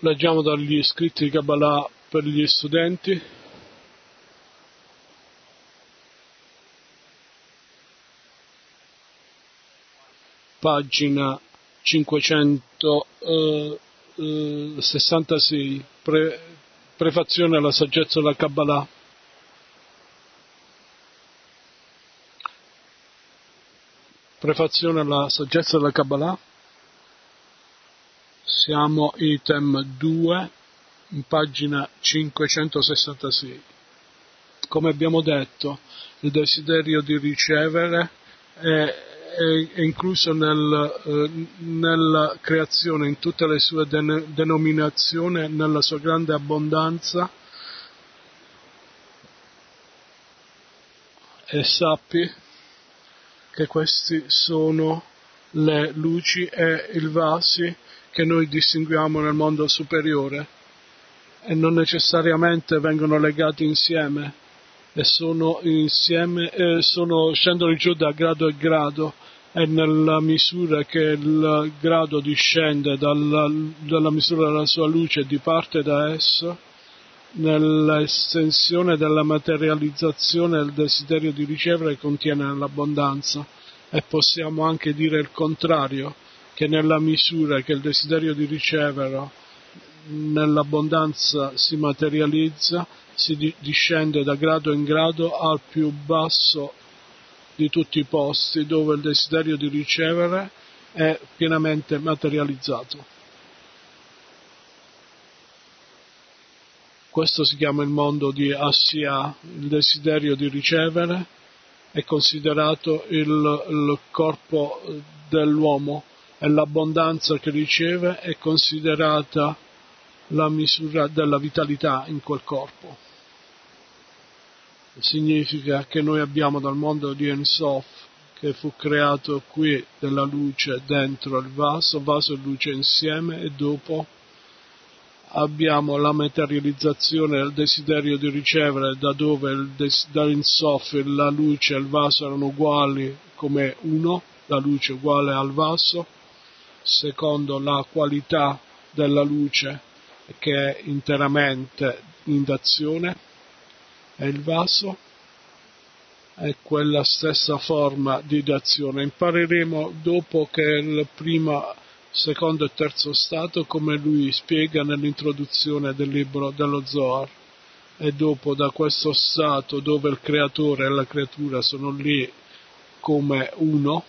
Leggiamo dagli scritti di Kabbalah per gli studenti. Pagina 566, prefazione alla saggezza della Kabbalah. Prefazione alla saggezza della Kabbalah. Siamo item 2, in pagina 566. Come abbiamo detto, il desiderio di ricevere è incluso nella creazione in tutte le sue denominazioni, nella sua grande abbondanza, e sappi che questi sono le luci e i vasi che noi distinguiamo nel mondo superiore e non necessariamente vengono legati insieme e sono insieme, scendono giù da grado e grado, e nella misura che il grado discende dalla misura della sua luce e diparte da esso, nell'estensione della materializzazione del desiderio di ricevere contiene l'abbondanza. E possiamo anche dire il contrario, che nella misura che il desiderio di ricevere nell'abbondanza si materializza, si discende da grado in grado al più basso di tutti i posti dove il desiderio di ricevere è pienamente materializzato. Questo si chiama il mondo di Assia. Il desiderio di ricevere è considerato il corpo dell'uomo e l'abbondanza che riceve è considerata la misura della vitalità in quel corpo. Significa che noi abbiamo dal mondo di Ein Sof, che fu creato qui, della luce dentro il vaso e luce insieme, e dopo abbiamo la materializzazione del desiderio di ricevere, da dove da Ein Sof la luce e il vaso erano uguali come uno, la luce uguale al vaso, secondo la qualità della luce che è interamente in d'azione, e il vaso è quella stessa forma di d'azione. Impareremo dopo che il primo, secondo e terzo stato, come lui spiega nell'introduzione del libro dello Zohar, e dopo da questo stato dove il creatore e la creatura sono lì come uno,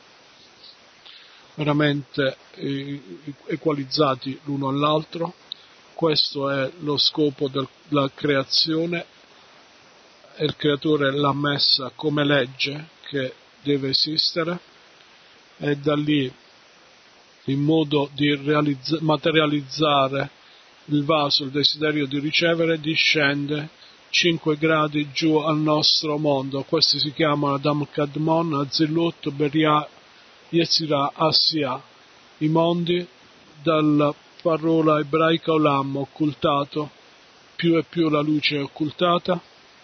veramente equalizzati l'uno all'altro. Questo è lo scopo della creazione, e il creatore l'ha messa come legge che deve esistere, e da lì, in modo di materializzare il vaso, il desiderio di ricevere, discende 5 gradi giù al nostro mondo. Questi si chiamano Adam Kadmon, Azilut, Beria, Yetzirah, Assia, i mondi dalla parola ebraica Olam, occultato. Più e più la luce è occultata,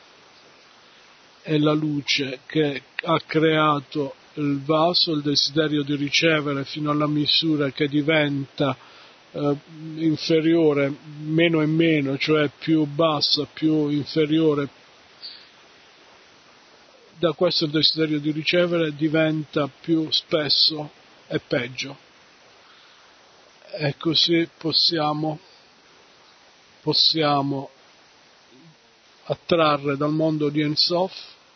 e la luce che ha creato il vaso, il desiderio di ricevere, fino alla misura che diventa inferiore, meno e meno, cioè più bassa, più inferiore. Da questo il desiderio di ricevere diventa più spesso e peggio. E così possiamo attrarre dal mondo di Ein Sof.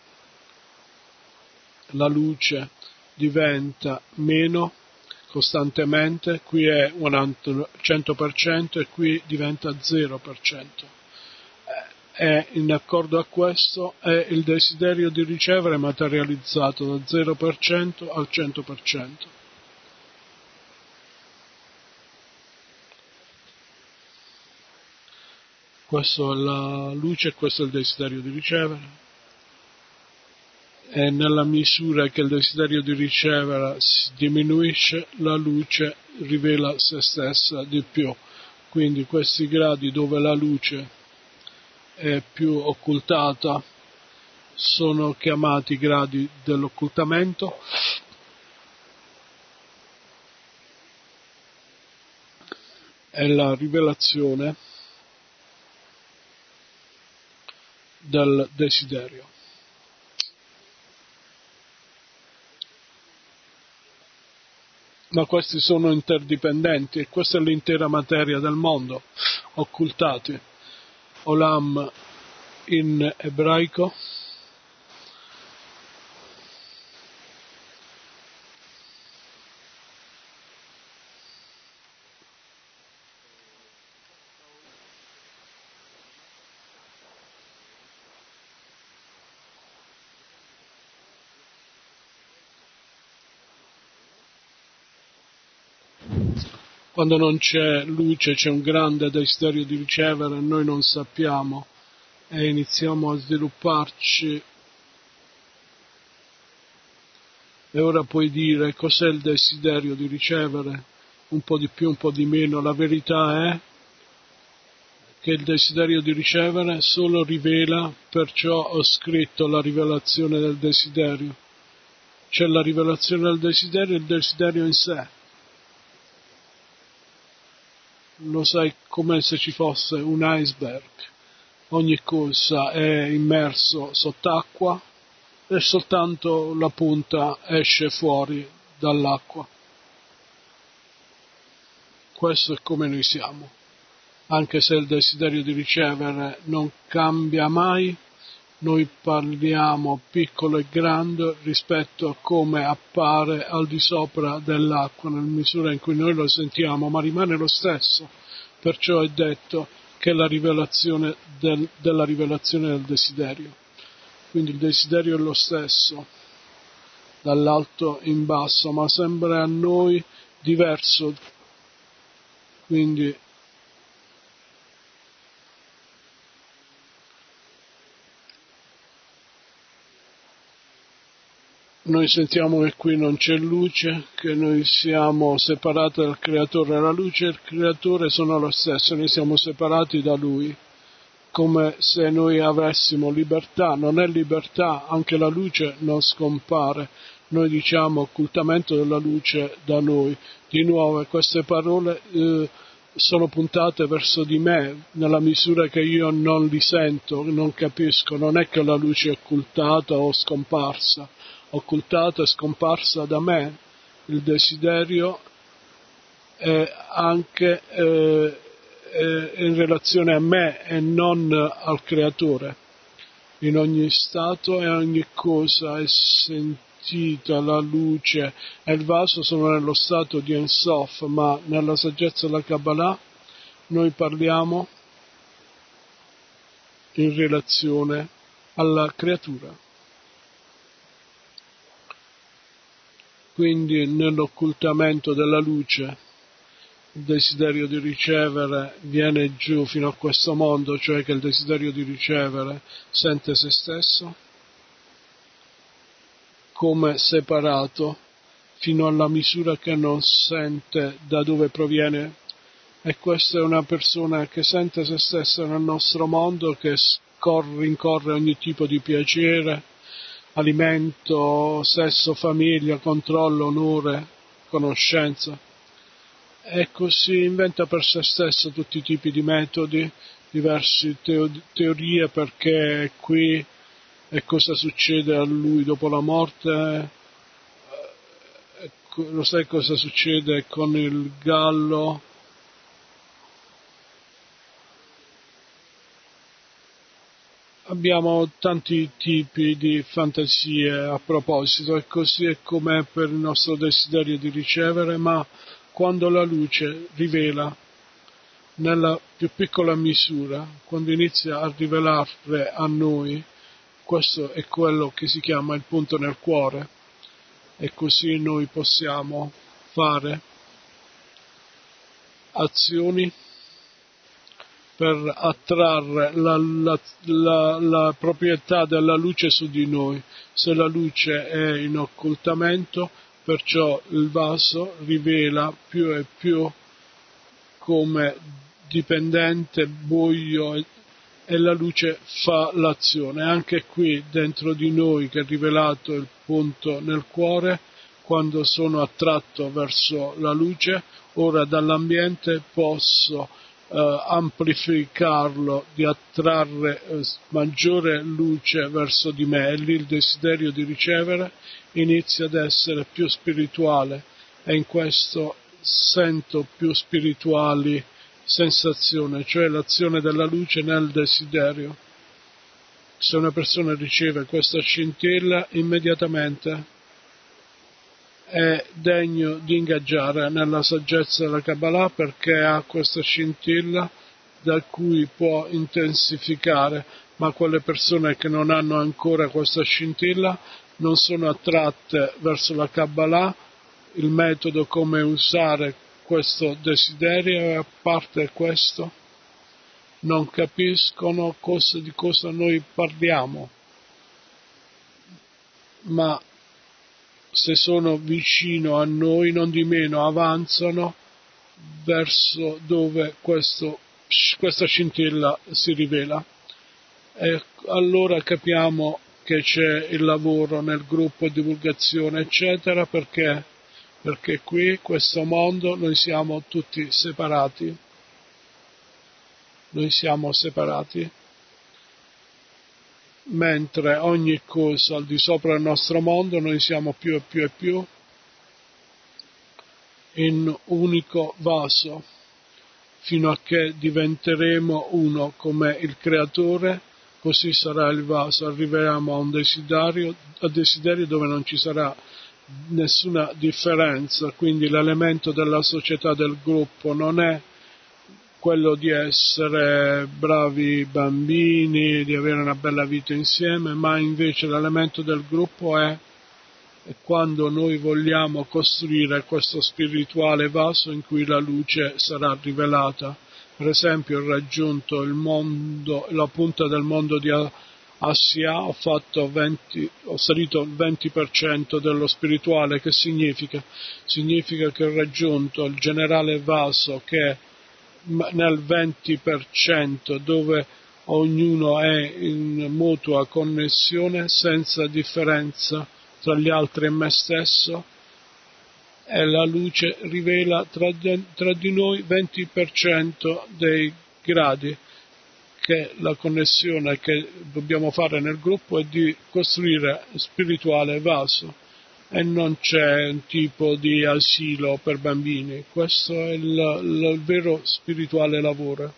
La luce diventa meno costantemente, qui è 100% e qui diventa 0%. E in accordo a questo è il desiderio di ricevere materializzato da 0% al 100%. Questa è la luce e questo è il desiderio di ricevere. E nella misura che il desiderio di ricevere si diminuisce, la luce rivela se stessa di più. Quindi questi gradi dove la luce è più occultata sono chiamati gradi dell'occultamento, è la rivelazione del desiderio. Ma questi sono interdipendenti e questa è l'intera materia del mondo, occultati. Olam in ebraico, quando non c'è luce c'è un grande desiderio di ricevere, noi non sappiamo e iniziamo a svilupparci. E ora puoi dire cos'è il desiderio di ricevere, un po' di più, un po' di meno. La verità è che il desiderio di ricevere solo rivela, perciò ho scritto la rivelazione del desiderio. C'è la rivelazione del desiderio e il desiderio in sé. Lo sai come se ci fosse un iceberg. Ogni cosa è immerso sott'acqua e soltanto la punta esce fuori dall'acqua. Questo è come noi siamo. Anche se il desiderio di ricevere non cambia mai, noi parliamo piccolo e grande rispetto a come appare al di sopra dell'acqua, nella misura in cui noi lo sentiamo, ma rimane lo stesso. Perciò è detto che è la rivelazione della rivelazione del desiderio. Quindi il desiderio è lo stesso, dall'alto in basso, ma sembra a noi diverso. Quindi noi sentiamo che qui non c'è luce, che noi siamo separati dal Creatore. La luce e il Creatore sono lo stesso, noi siamo separati da Lui, come se noi avessimo libertà. Non è libertà, anche la luce non scompare. Noi diciamo occultamento della luce da noi. Di nuovo, queste parole sono puntate verso di me, nella misura che io non li sento, non capisco. Non è che la luce è occultata o scomparsa. Occultata e scomparsa da me, il desiderio è anche in relazione a me e non al Creatore. In ogni stato e ogni cosa è sentita la luce e il vaso sono nello stato di Ein Sof, ma nella saggezza della Kabbalah noi parliamo in relazione alla creatura. Quindi nell'occultamento della luce il desiderio di ricevere viene giù fino a questo mondo, cioè che il desiderio di ricevere sente se stesso come separato fino alla misura che non sente da dove proviene. E questa è una persona che sente se stessa nel nostro mondo, che rincorre ogni tipo di piacere, alimento, sesso, famiglia, controllo, onore, conoscenza. E così inventa per se stesso tutti i tipi di metodi, diverse teorie perché è qui e cosa succede a lui dopo la morte. Lo sai cosa succede con il gallo? Abbiamo tanti tipi di fantasie a proposito e così è com'è per il nostro desiderio di ricevere, ma quando la luce rivela nella più piccola misura, quando inizia a rivelare a noi, questo è quello che si chiama il punto nel cuore e così noi possiamo fare azioni per attrarre la proprietà della luce su di noi. Se la luce è in occultamento, perciò il vaso rivela più e più come dipendente, buio, e la luce fa l'azione. Anche qui dentro di noi che è rivelato il punto nel cuore, quando sono attratto verso la luce, ora dall'ambiente posso amplificarlo, di attrarre maggiore luce verso di me, e lì il desiderio di ricevere inizia ad essere più spirituale, e in questo sento più spirituali sensazioni, cioè l'azione della luce nel desiderio. Se una persona riceve questa scintilla, immediatamente è degno di ingaggiare nella saggezza della Kabbalah, perché ha questa scintilla da cui può intensificare, ma quelle persone che non hanno ancora questa scintilla non sono attratte verso la Kabbalah, il metodo come usare questo desiderio, e a parte questo non capiscono di cosa noi parliamo, ma se sono vicino a noi, non di meno avanzano verso dove questa scintilla si rivela. E allora capiamo che c'è il lavoro nel gruppo, divulgazione, eccetera, perché qui, questo mondo, noi siamo tutti separati. Noi siamo separati, mentre ogni cosa al di sopra del nostro mondo noi siamo più e più e più in unico vaso, fino a che diventeremo uno come il Creatore, così sarà il vaso, arriveremo a un desiderio dove non ci sarà nessuna differenza, quindi l'elemento della società, del gruppo, non è quello di essere bravi bambini, di avere una bella vita insieme, ma invece l'elemento del gruppo è quando noi vogliamo costruire questo spirituale vaso in cui la luce sarà rivelata. Per esempio, ho raggiunto il mondo, la punta del mondo di Assia, ho salito il 20% dello spirituale. Che significa? Significa che ho raggiunto il generale vaso, che nel 20% dove ognuno è in mutua connessione senza differenza tra gli altri e me stesso, e la luce rivela tra di noi 20% dei gradi, che la connessione che dobbiamo fare nel gruppo è di costruire spirituale vaso, e non c'è un tipo di asilo per bambini. Questo è il vero spirituale lavoro.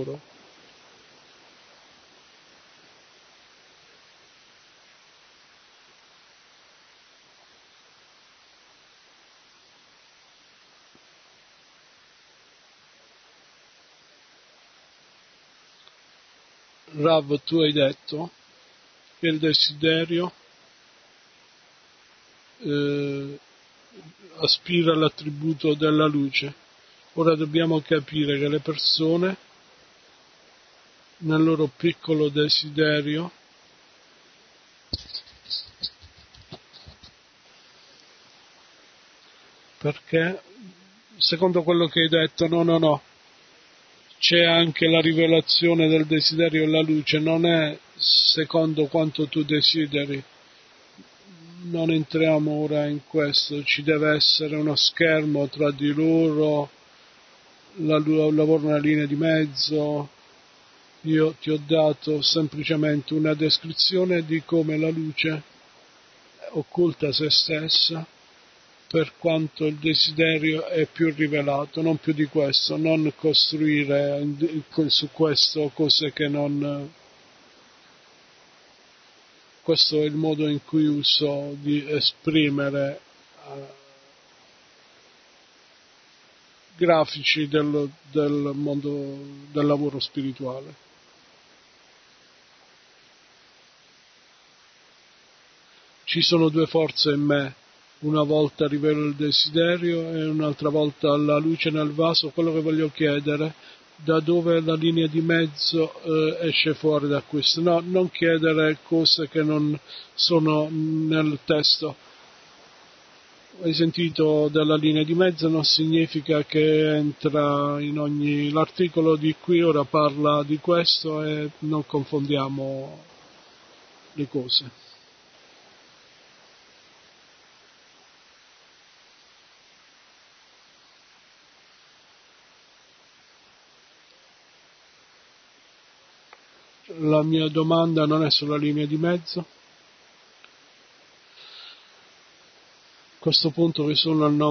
Rav, tu hai detto che il desiderio aspira all'attributo della luce. Ora dobbiamo capire che le persone, nel loro piccolo desiderio, perché secondo quello che hai detto, no, c'è anche la rivelazione del desiderio e la luce, non è secondo quanto tu desideri. Non entriamo ora in questo, ci deve essere uno schermo tra di loro, lavoro una linea di mezzo. Io ti ho dato semplicemente una descrizione di come la luce occulta se stessa, per quanto il desiderio è più rivelato, non più di questo, non costruire su questo cose che non... Questo è il modo in cui uso di esprimere grafici del mondo del lavoro spirituale. Ci sono due forze in me, una volta rivelo il desiderio e un'altra volta la luce nel vaso. Quello che voglio chiedere, da dove la linea di mezzo esce fuori da questo. No, non chiedere cose che non sono nel testo. Hai sentito della linea di mezzo? Non significa che entra in ogni... L'articolo di qui ora parla di questo, e non confondiamo le cose. la mia domanda non è sulla linea di mezzo. A questo punto vi sono al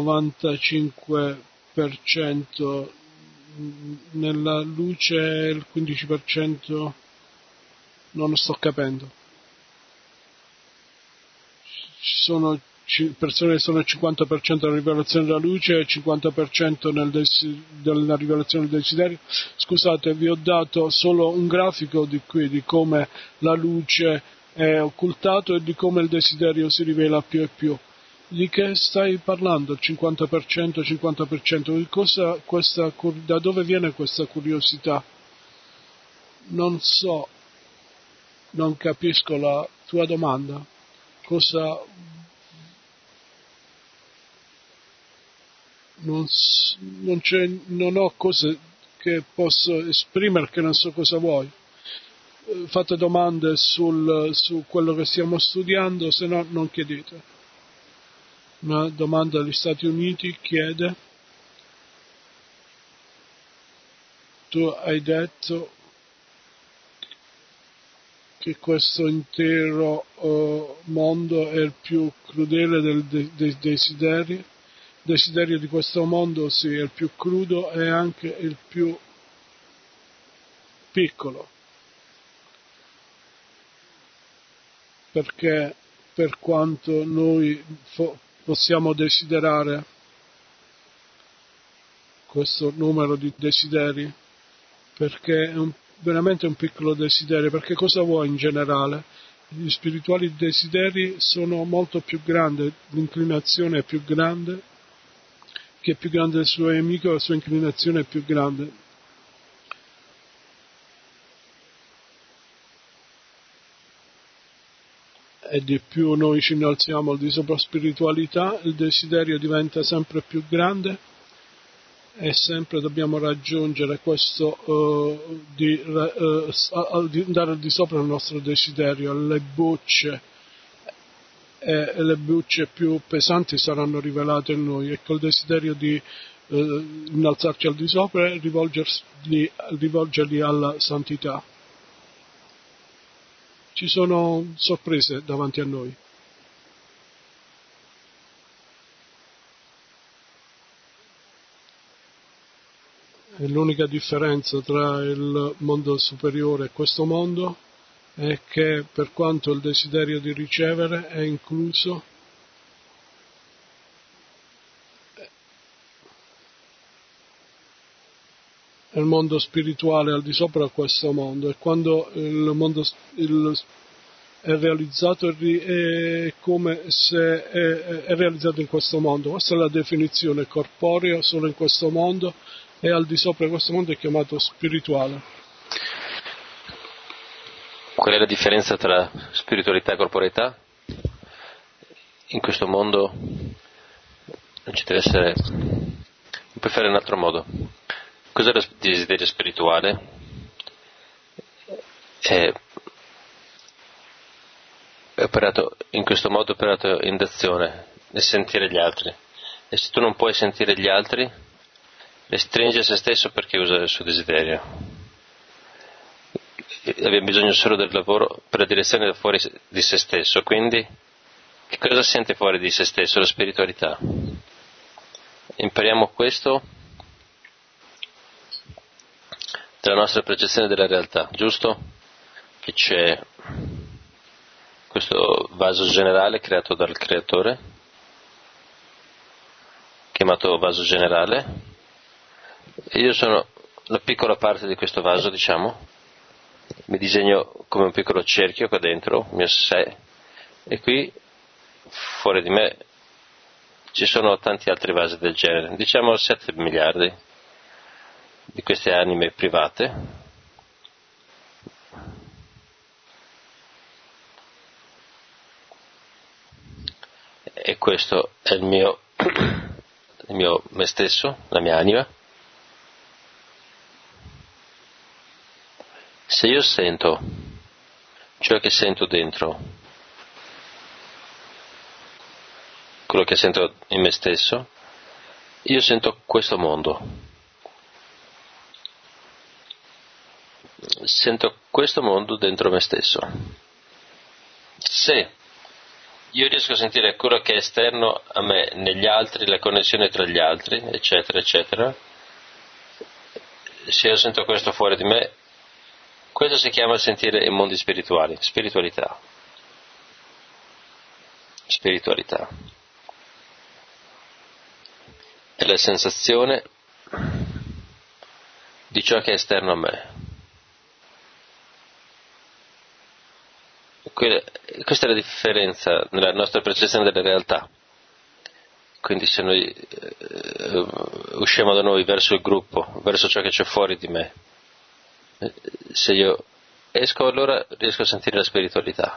95% nella luce e il 15% non sto capendo. Ci sono persone che sono al 50% della rivelazione della luce e il 50% nella rivelazione del desiderio. Scusate, vi ho dato solo un grafico di come la luce è occultato e di come il desiderio si rivela più e più. Di che stai parlando? Il 50%, 50%? Da dove viene questa curiosità? Non so, non capisco la tua domanda. Non ho cose che posso esprimere, che non so cosa vuoi. Fate domande su quello che stiamo studiando, se no non chiedete. Una domanda dagli Stati Uniti chiede: tu hai detto che questo intero mondo è il più crudele dei desideri. Il desiderio di questo mondo sì, è il più crudo e anche il più piccolo, perché per quanto noi possiamo desiderare questo numero di desideri, perché è veramente un piccolo desiderio, perché cosa vuoi in generale? Gli spirituali desideri sono molto più grandi, l'inclinazione è più grande, chi è più grande del suo nemico, la sua inclinazione è più grande. E di più noi ci innalziamo al di sopra spiritualità, il desiderio diventa sempre più grande e sempre dobbiamo raggiungere questo di andare al di sopra del nostro desiderio. Le bucce più pesanti saranno rivelate in noi, e col desiderio di innalzarci al di sopra e rivolgerli alla santità. Ci sono sorprese davanti a noi. E l'unica differenza tra il mondo superiore e questo mondo è che, per quanto il desiderio di ricevere è incluso, il mondo spirituale è al di sopra di questo mondo, e quando il mondo è realizzato è come se è realizzato in questo mondo. Questa è la definizione: corporeo solo in questo mondo, e al di sopra di questo mondo è chiamato spirituale. Qual è la differenza tra spiritualità e corporeità? In questo mondo non ci deve essere. Puoi fare in un altro modo. Cos'è il desiderio spirituale? È operato in questo modo, è operato in d'azione, nel sentire gli altri. E se tu non puoi sentire gli altri, restringe se stesso perché usa il suo desiderio. Abbiamo bisogno solo del lavoro per la direzione fuori di se stesso. Quindi, che cosa sente fuori di se stesso? La spiritualità. Impariamo questo dalla nostra percezione della realtà, giusto? Che c'è questo vaso generale creato dal creatore, chiamato vaso generale, e io sono una piccola parte di questo vaso, diciamo. Mi disegno come un piccolo cerchio qua dentro, il mio sé, e qui fuori di me ci sono tanti altri vasi del genere, diciamo 7 miliardi di queste anime private. E questo è il mio me stesso, la mia anima. Se io sento ciò che sento dentro, quello che sento in me stesso, io sento questo mondo. Sento questo mondo dentro me stesso. Se io riesco a sentire quello che è esterno a me, negli altri, la connessione tra gli altri, eccetera, eccetera, se io sento questo fuori di me, questo si chiama sentire i mondi spirituali, spiritualità. Spiritualità. È la sensazione di ciò che è esterno a me. Questa è la differenza nella nostra percezione della realtà. Quindi se noi usciamo da noi verso il gruppo, verso ciò che c'è fuori di me, se io esco, allora riesco a sentire la spiritualità.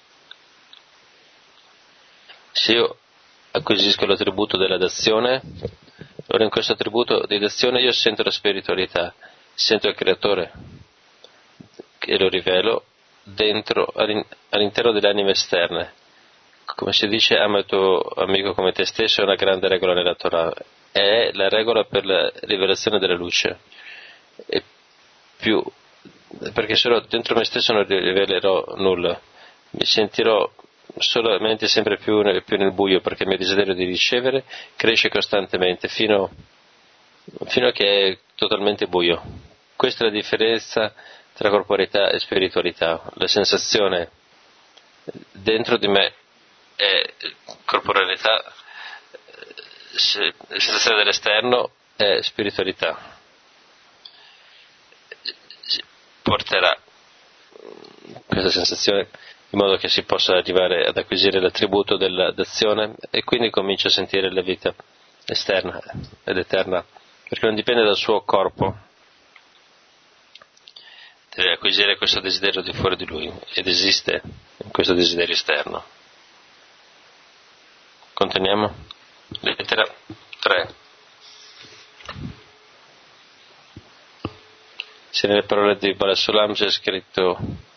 Se io acquisisco l'attributo della dazione, allora in questo attributo di dazione io sento la spiritualità, sento il creatore e lo rivelo dentro, all'interno delle anime esterne. Come si dice, ama il tuo amico come te stesso, è una grande regola nella Torah, è la regola per la rivelazione della luce. E più, perché solo dentro me stesso non rivelerò nulla, mi sentirò solamente sempre più nel buio, perché il mio desiderio di ricevere cresce costantemente fino a che è totalmente buio. Questa è la differenza tra corporeità e spiritualità. La sensazione dentro di me è corporalità, la sensazione dell'esterno è spiritualità. Porterà questa sensazione in modo che si possa arrivare ad acquisire l'attributo della dazione e quindi comincia a sentire la vita esterna ed eterna, perché non dipende dal suo corpo, deve acquisire questo desiderio di fuori di lui ed esiste in questo desiderio esterno. Continuiamo? Lettera 3. Se nelle parole di Balasulam c'è scritto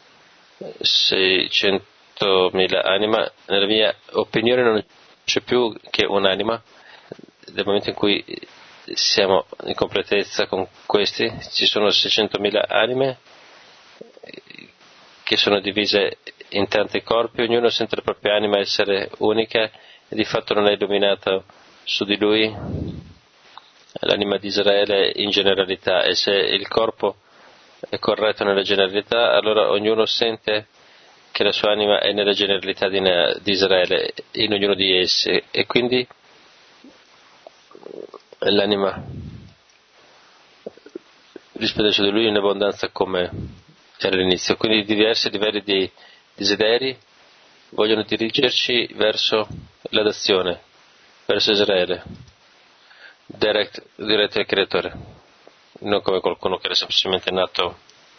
600.000 anima, nella mia opinione non c'è più che un'anima. Nel momento in cui siamo in completezza con questi, ci sono 600.000 anime che sono divise in tanti corpi, ognuno sente la propria anima essere unica e di fatto non è illuminata su di lui l'anima di Israele in generalità, e se il corpo è corretto nella generalità, allora ognuno sente che la sua anima è nella generalità di Israele, in ognuno di essi, e quindi l'anima rispende su di lui in abbondanza come era all'inizio. Quindi diversi livelli di desideri vogliono dirigerci verso la dazione, verso Israele, diretto al creatore, non come qualcuno che era semplicemente nato.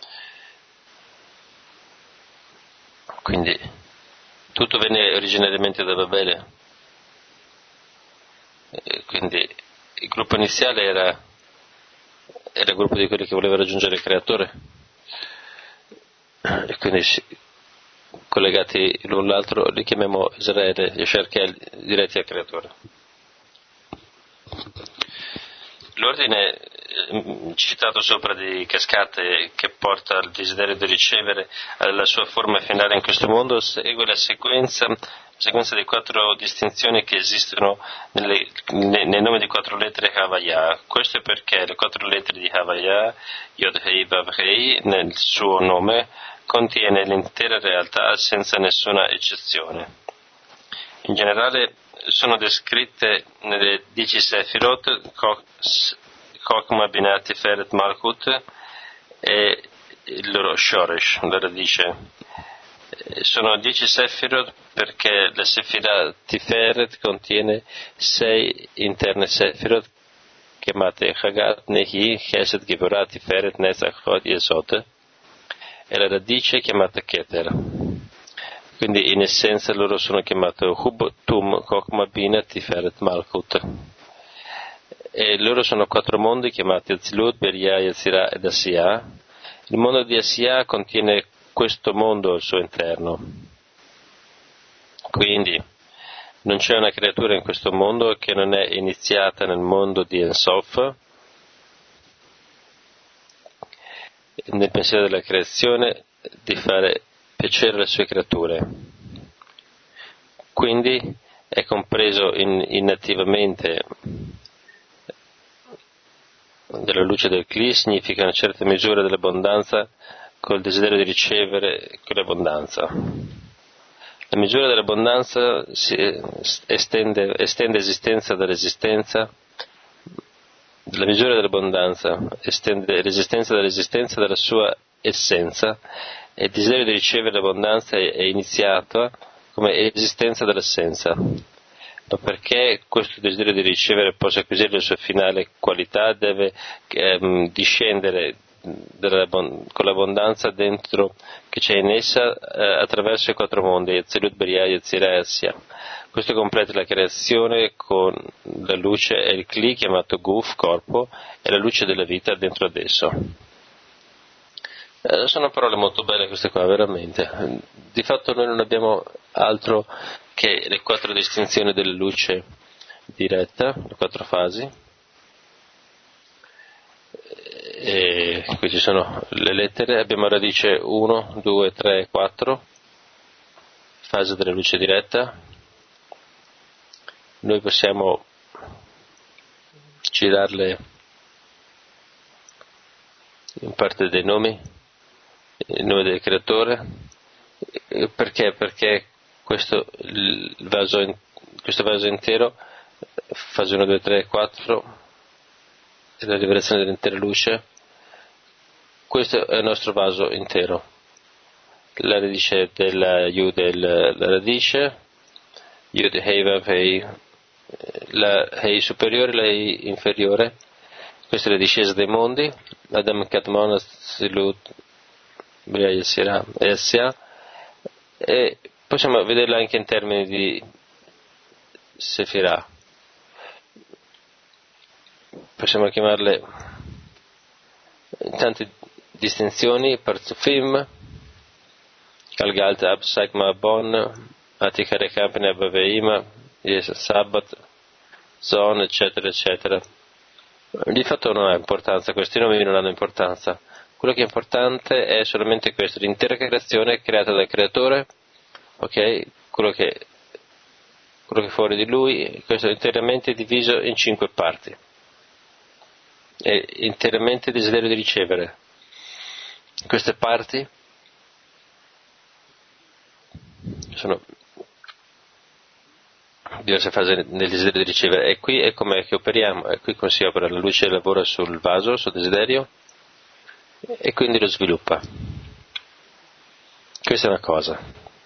Quindi tutto venne originariamente da Babele, e quindi il gruppo iniziale era il gruppo di quelli che voleva raggiungere il creatore, e quindi collegati l'un l'altro li chiamiamo Israele, Yashar Kel, diretti al creatore. L'ordine citato sopra di cascate che porta al desiderio di ricevere alla sua forma finale in questo mondo segue la sequenza di 4 distinzioni che esistono nei nomi di 4 lettere Havaya. Questo è perché le 4 lettere di Havaya, Yod Hei Vav Hei, nel suo nome contiene l'intera realtà senza nessuna eccezione. In generale sono descritte nelle 10 Sefirot, Chokma, Binah, Tiferet, Malkut e il loro Shoresh, la radice. Sono 10 Sefirot perché la Sefirah Tiferet contiene 6 interne Sefirot chiamate Chagat, Nehi, Chesed, Givorah, Tiferet, Netzach, Hod, Yesod, e la radice chiamata Keter. Quindi in essenza loro sono chiamati Hub, Tum, Chokma, Binah, Tiferet, Malkut. E loro sono 4 mondi chiamati Atzilut, Beria, Yetzirah ed Asiyah. Il mondo di Asiyah contiene questo mondo al suo interno. Quindi non c'è una creatura in questo mondo che non è iniziata nel mondo di Ensof, nel pensiero della creazione di fare piacere alle sue creature. Quindi è compreso innativamente della luce del Kli, significa una certa misura dell'abbondanza col desiderio di ricevere quell'abbondanza. La misura dell'abbondanza estende esistenza dall'esistenza. La misura dell'abbondanza estende l'esistenza dall'esistenza della sua essenza, e il desiderio di ricevere l'abbondanza è iniziato come esistenza dell'essenza. Ma perché questo desiderio di ricevere possa acquisire la sua finale qualità, deve discendere con l'abbondanza dentro che c'è in essa attraverso i 4 mondi, Yetzilut, Beriah, Yetzirah e Asya. Questo completa la creazione con la luce e il Kli chiamato Guf, corpo, e la luce della vita dentro ad esso. Sono parole molto belle queste qua, veramente. Di fatto noi non abbiamo altro che le 4 distinzioni della luce diretta, le 4 fasi. E qui ci sono le lettere, abbiamo radice 1, 2, 3, 4, fase della luce diretta. Noi possiamo girarle in parte dei nomi, il nome del creatore. Perché? Perché questo vaso intero, fase 1, 2, 3, 4, è la liberazione dell'intera luce. Questo è il nostro vaso intero. La radice della Yud è la radice, Yud Hei Vav Hei, la Hei superiore, la Hei inferiore. Questa è la discesa dei mondi, Adam Kadmon, Silut, Bria Yetzirah e Asya, e possiamo vederla anche in termini di Sefirah. Possiamo chiamarle tante distinzioni: Parzufim, Galgalta, Absak, Ma'abon, Atikare Kampine, Abaveima, Yesa Sabbat, Zon, eccetera, eccetera. Di fatto non ha importanza, questi nomi non hanno importanza. Quello che è importante è solamente questo: l'intera creazione creata dal creatore, ok? Quello che è fuori di lui, questo è interamente diviso in 5 parti. È interamente desiderio di ricevere. Queste parti sono diverse fasi nel desiderio di ricevere, e qui è come che operiamo, e qui come si opera. La luce lavora sul vaso, sul desiderio, e quindi lo sviluppa. Questa è una cosa.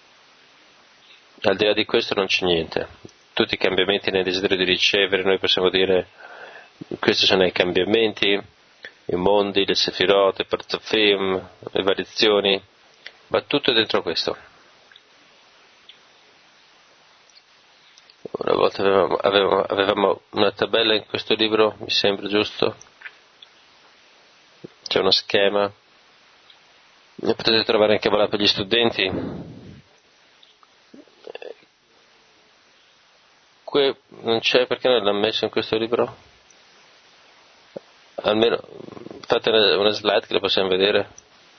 Al di là di questo non c'è niente. Tutti i cambiamenti nel desiderio di ricevere, noi possiamo dire, questi sono i cambiamenti, i mondi, le sefirot, i parzufim, le variazioni, ma tutto è dentro questo. Una volta avevamo una tabella in questo libro, mi sembra giusto, c'è uno schema, lo potete trovare anche per gli studenti. Qui non c'è, perché non l'ha messo in questo libro? Almeno fate una slide che la possiamo vedere.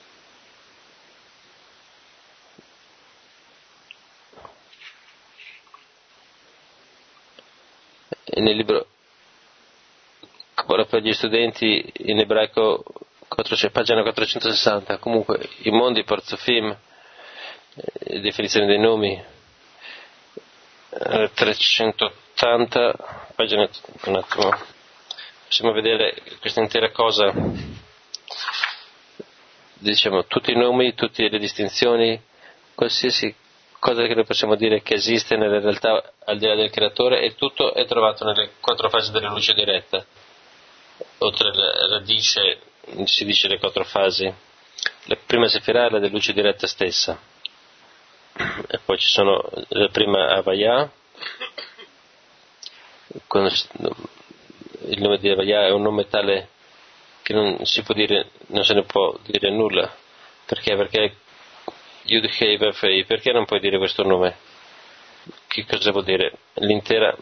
E nel libro per gli studenti in ebraico, pagina 460, comunque i mondi, Parzufim, definizione dei nomi, 380, pagina, un attimo, possiamo vedere questa intera cosa, diciamo tutti i nomi, tutte le distinzioni, qualsiasi cosa che noi possiamo dire che esiste nella realtà al di là del creatore, e tutto è trovato nelle 4 fasi della luce diretta. Oltre alla radice si dice le 4 fasi. La prima sefirah è la della luce diretta stessa, e poi ci sono la prima Havaya. Il nome di Havaya è un nome tale che non se ne può dire nulla. Perché Yud Hei Vav Hei, perché non puoi dire questo nome? Che cosa vuol dire? L'intera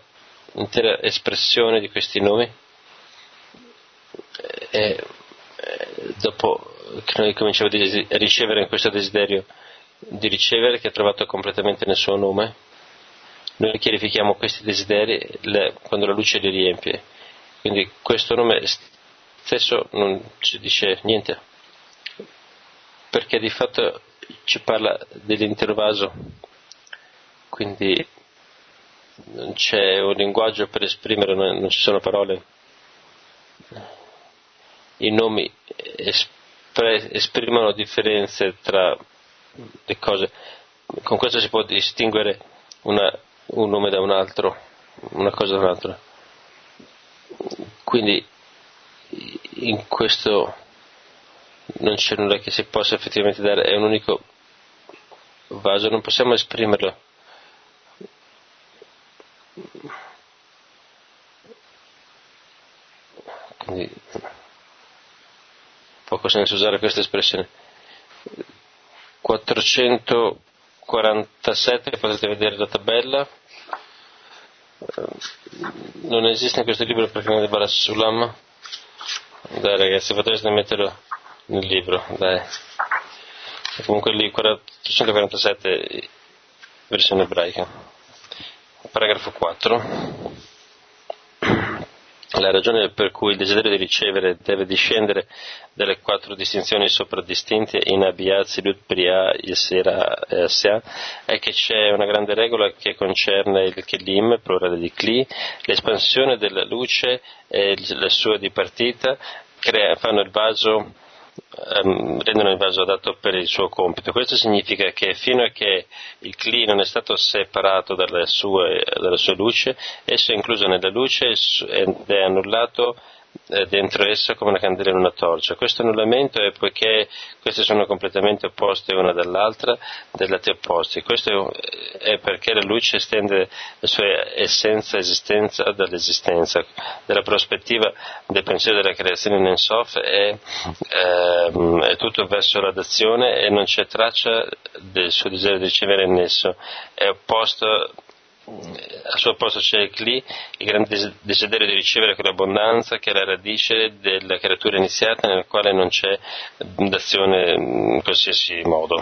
espressione di questi nomi, e dopo che noi cominciamo a ricevere in questo desiderio di ricevere, che ha trovato completamente nel suo nome. Noi chiarifichiamo questi desideri quando la luce li riempie. Quindi questo nome stesso non ci dice niente, perché di fatto ci parla dell'intero vaso, quindi non c'è un linguaggio per esprimere, non ci sono parole. I nomi esprimono differenze tra le cose. Con questo si può distinguere un nome da un altro, una cosa da un'altra. Quindi in questo non c'è nulla che si possa effettivamente dare, è un unico vaso, non possiamo esprimerlo. Quindi poco senso usare questa espressione. 447, potete vedere la tabella. Non esiste in questo libro perché non è Bala Sulam. Dai ragazzi, potreste metterlo nel libro, dai. Comunque lì 447, versione ebraica. Paragrafo 4. La ragione per cui il desiderio di ricevere deve discendere dalle 4 distinzioni sopraddistinte in Abiyat, Silut, Priya, Yesera e Asya è che c'è una grande regola che concerne il Kelim, plurale di Kli, l'espansione della luce e la sua dipartita fanno il vaso, rendono il vaso adatto per il suo compito. Questo significa che fino a che il Kli non è stato separato dalla sua luce, esso è incluso nella luce ed è annullato dentro essa come una candela in una torcia. Questo annullamento è poiché queste sono completamente opposte una dall'altra, dai lati opposti. Questo è perché la luce estende la sua esistenza dall'esistenza. Dalla prospettiva del pensiero della creazione in Ensof è tutto verso la dazione e non c'è traccia del suo desiderio di ricevere in esso. È opposto. Al suo posto c'è il Kli, il grande desiderio di ricevere quell'abbondanza che è la radice della creatura iniziata, nella quale non c'è d'azione in qualsiasi modo.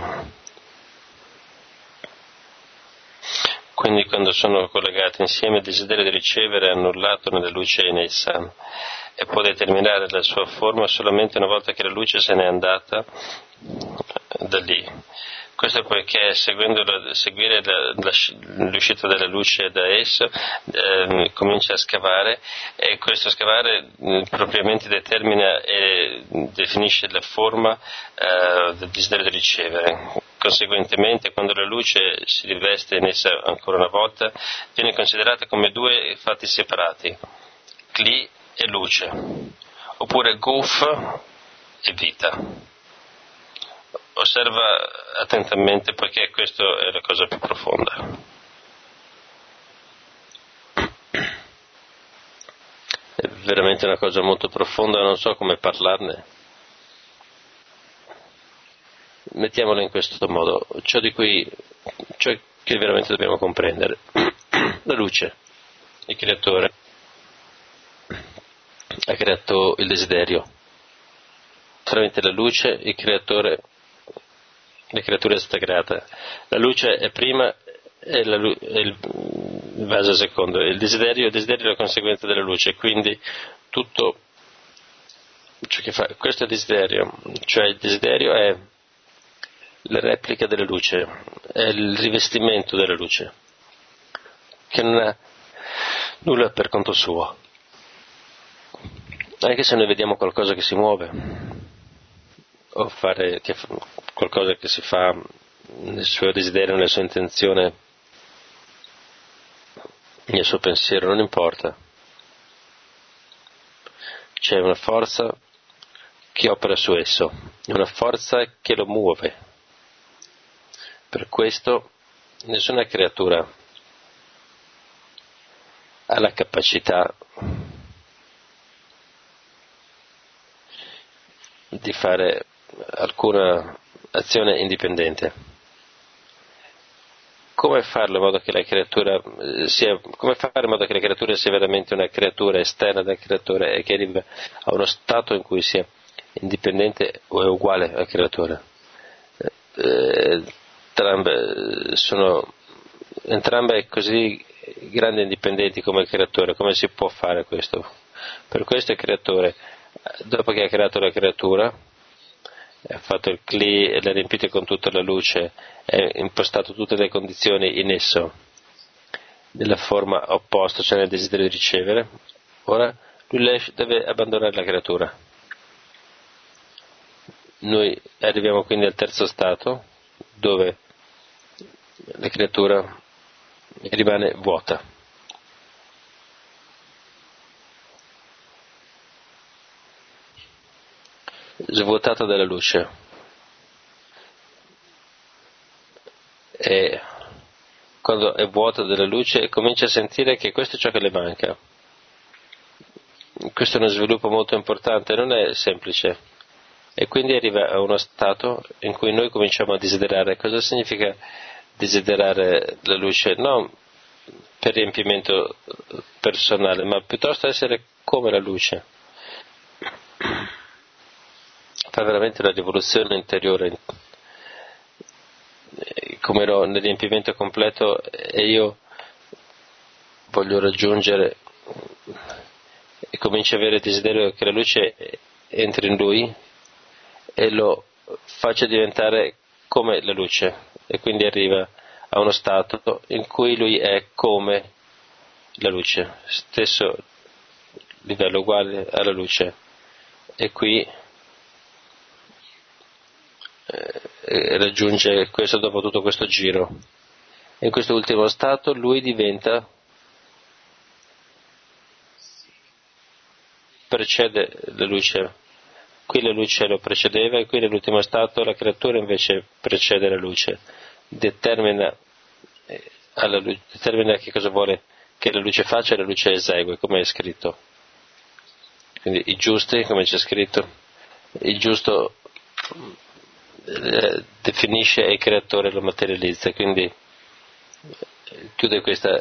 Quindi quando sono collegati insieme il desiderio di ricevere è annullato nella luce in essa e può determinare la sua forma solamente una volta che la luce se n'è andata da lì. Questo poiché seguire l'uscita della luce da esso comincia a scavare, e questo scavare propriamente determina e definisce la forma del desiderio di ricevere. Conseguentemente, quando la luce si riveste in essa ancora una volta, viene considerata come 2 fatti separati, Kli e luce, oppure Guf e vita. Osserva attentamente, perché questa è la cosa più profonda. È veramente una cosa molto profonda, non so come parlarne. Mettiamolo in questo modo, ciò che veramente dobbiamo comprendere. La luce, il creatore, ha creato il desiderio. Tramite la luce il creatore, la creatura è stata creata. La luce è prima e il vaso è secondo. Il desiderio è la conseguenza della luce, quindi tutto ciò che fa questo è il desiderio, cioè il desiderio è la replica della luce, è il rivestimento della luce, che non ha nulla per conto suo. Anche se noi vediamo qualcosa che si muove, o fare qualcosa che si fa nel suo desiderio, nella sua intenzione, nel suo pensiero, non importa. C'è una forza che opera su esso, una forza che lo muove. Per questo nessuna creatura ha la capacità di fare alcuna azione indipendente. Come farlo in modo che la creatura sia veramente una creatura esterna dal creatore e che arrivi a uno stato in cui sia indipendente o è uguale al creatore. Entrambe così grandi e indipendenti come il creatore. Come si può fare questo? Per questo il creatore, dopo che ha creato la creatura, ha fatto il Kli e l'ha riempito con tutta la luce, ha impostato tutte le condizioni in esso nella forma opposta, cioè nel desiderio di ricevere. Ora lui deve abbandonare la creatura. Noi arriviamo quindi al terzo stato, dove la creatura rimane vuota. Svuotata dalla luce. E quando è vuota della luce comincia a sentire che questo è ciò che le manca. Questo è uno sviluppo molto importante, non è semplice. E quindi arriva a uno stato in cui noi cominciamo a desiderare. Cosa significa desiderare la luce? Non per riempimento personale, ma piuttosto essere come la luce. Fa veramente una rivoluzione interiore. Come ero nel riempimento completo e io voglio raggiungere e comincio ad avere il desiderio che la luce entri in lui e lo faccia diventare come la luce, e quindi arriva a uno stato in cui lui è come la luce, stesso livello uguale alla luce, e qui raggiunge questo dopo tutto questo giro. In questo ultimo stato lui precede la luce. Qui la luce lo precedeva e qui nell'ultimo stato la creatura invece precede la luce. Determina che cosa vuole che la luce faccia e la luce esegue, come è scritto. Quindi i giusti, come c'è scritto, il giusto definisce e il creatore lo materializza, quindi chiude questa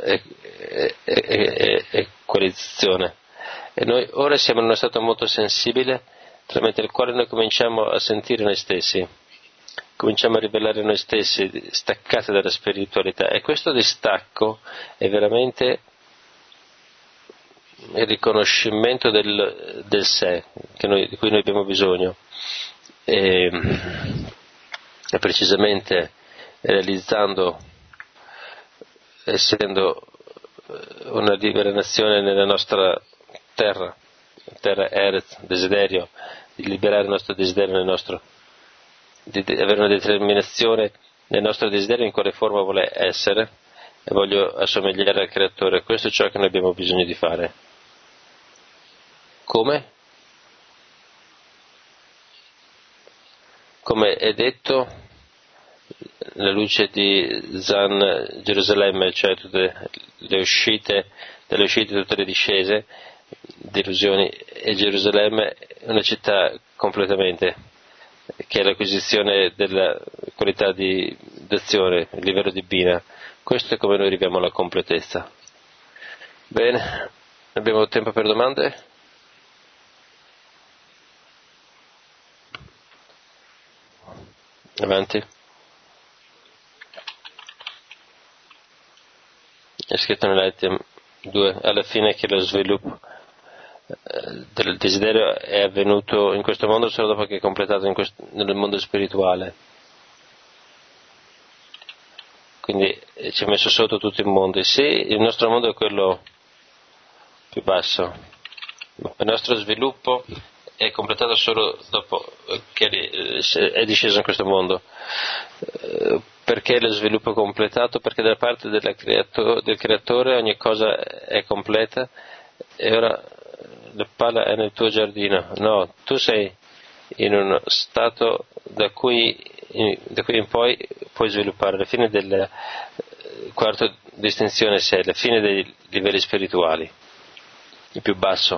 equalizzazione. E noi ora siamo in uno stato molto sensibile, tramite il quale noi cominciamo a sentire noi stessi, cominciamo a rivelare noi stessi staccati dalla spiritualità, e questo distacco è veramente il riconoscimento del sé di cui noi abbiamo bisogno, e precisamente realizzando, essendo una libera nazione nella nostra terra Eretz, desiderio di liberare il nostro desiderio di avere una determinazione nel nostro desiderio in quale forma vuole essere, e voglio assomigliare al creatore. Questo è ciò che noi abbiamo bisogno di fare. Come? Come è detto, la luce di Zan Gerusalemme, cioè tutte le uscite, tutte le discese, delusioni, e Gerusalemme è una città completamente, che è l'acquisizione della qualità di d'azione, il livello di Bina. Questo è come noi arriviamo alla completezza. Bene, abbiamo tempo per domande? Avanti. È scritto nell'item 2, alla fine, che lo sviluppo del desiderio è avvenuto in questo mondo solo dopo che è completato nel mondo spirituale. Quindi ci ha messo sotto tutti i mondi. Sì, il nostro mondo è quello più basso, ma il nostro sviluppo è completato solo dopo che è disceso in questo mondo. Perché lo sviluppo è completato? Perché da parte del creatore ogni cosa è completa, e ora la palla è nel tuo giardino. No, tu sei in uno stato da cui in poi puoi sviluppare. La fine della quarta distinzione sei la fine dei livelli spirituali, il più basso.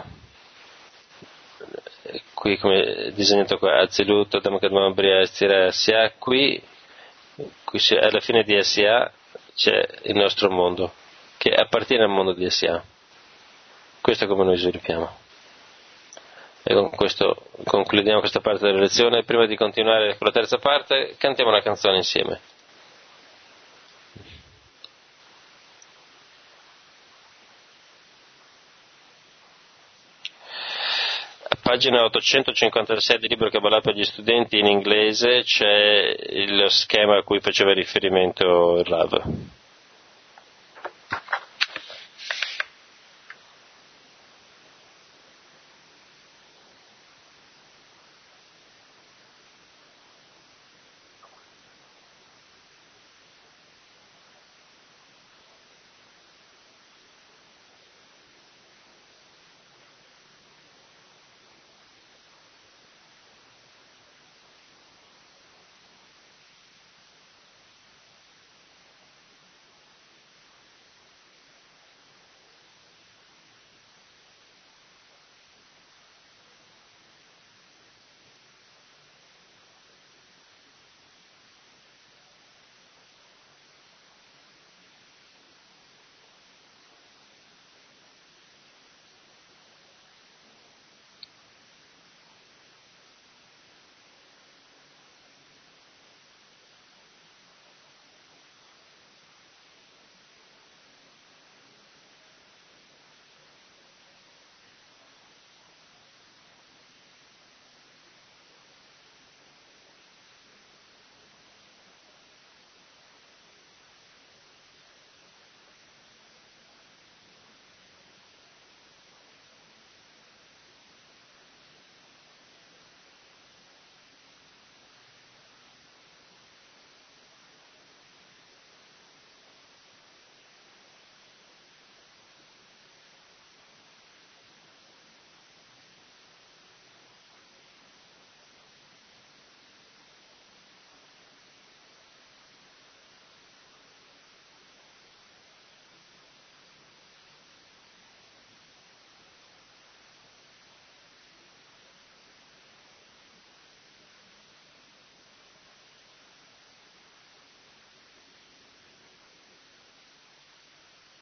Qui, come è disegnato qua, Azilut, Dhammakadma, Briya, Stira, Asya, qui alla fine di Asya c'è il nostro mondo, che appartiene al mondo di Asya. Questo è come noi sviluppiamo. E con questo concludiamo questa parte della lezione. Prima di continuare con la terza parte, cantiamo una canzone insieme. A pagina 856 del libro Kabbalah per gli studenti in inglese c'è lo schema a cui faceva riferimento il Rav.